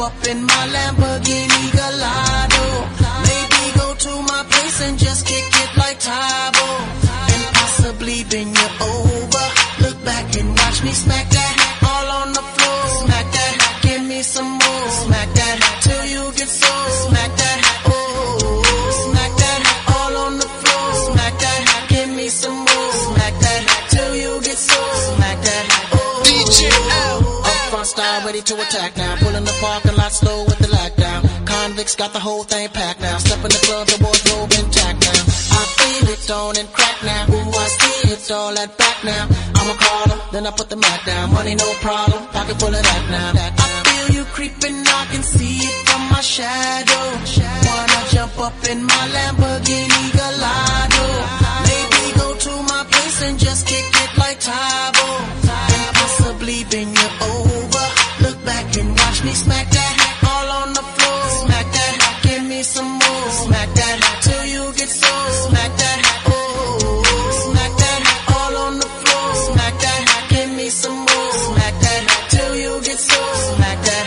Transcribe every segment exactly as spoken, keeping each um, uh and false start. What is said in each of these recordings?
up in my Lamborghini Gallardo. Maybe go to my place and just kick it like Tybo, and possibly bend you over. Look back and watch me smack that all on the floor. Smack that, give me some more. Smack that till you get sore. Smack that, oh, smack that all on the floor. Smack that, give me some more. Smack that till you get sore. Smack that, oh. D J L. Up front style, ready to attack now. Pulling the parking lot slow with the lockdown. Convicts got the whole thing packed now. Step in the club, the wardrobe intact now. I feel it on and crack now. Ooh, I see it all that back now. I'ma call them, then I put the Mac down. Money no problem, pocket full of that now. I feel you creeping, I can see it from my shadow. Wanna jump up in my Lamborghini Gallardo. Maybe go to my place and just kick it like Tybo, and possibly bend you over. Look back and watch me smack that all on the floor. Smack that, give me some more. Smack that till you get sore. Smack that, oh, smack that all on the floor. Smack that, give me some more. Smack that till you get sore. Smack that,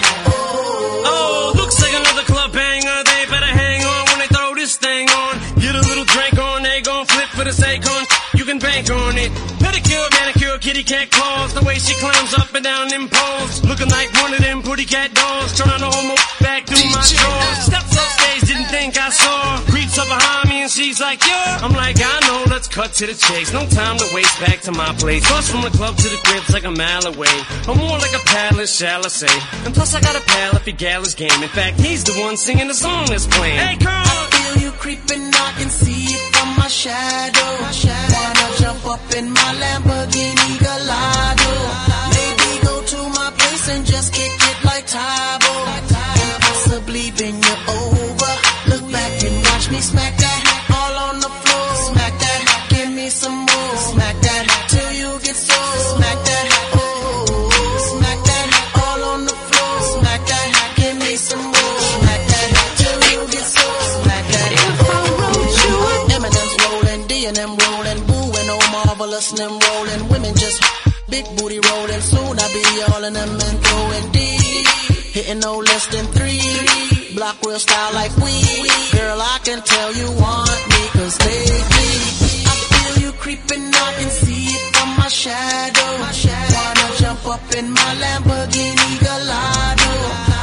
oh. Oh, looks like another club banger. They better hang on when they throw this thing on. Get a little drink on, they gon' flip for the Akon. You can bank on it. Pedicure, manicure, kitty cat claws. The way she climbs up and down them poles, looking like one of them pretty cat dolls. Trying to homo back through my drawers. Steps up stage, didn't think I saw. Creeps up behind me and she's like, yeah. I'm like, I know, let's cut to the chase. No time to waste, back to my place. Bus from the club to the crib's like a mile away. I'm more like a palace, shall I say. And plus I got a pal if he gal is game. In fact, he's the one singing the song that's playing. Hey, girl! I feel you creeping, I can see it from my shadow. Wanna jump up in my Lamborghini Gallardo. Maybe go to my place and just kick it like Tybo, and possibly bend you over. Look back and watch me smack that all on the floor. Smack that, give me some more. Smack that till you get sore. Smack that, oh, smack that all on the floor. Smack that, give me some more. Smack that till you get sore. Smack that, oh. Eminem's rolling, D and M rolling, Boo and oh marvelous and them rolling. Women just big booty rolling. Soon I be all in them and throwing D, hitting no less than three. Block real style like we. Girl, I can tell you want me, cause lately I feel you creeping, I can see it from my shadow. Wanna jump up in my Lamborghini Gallardo.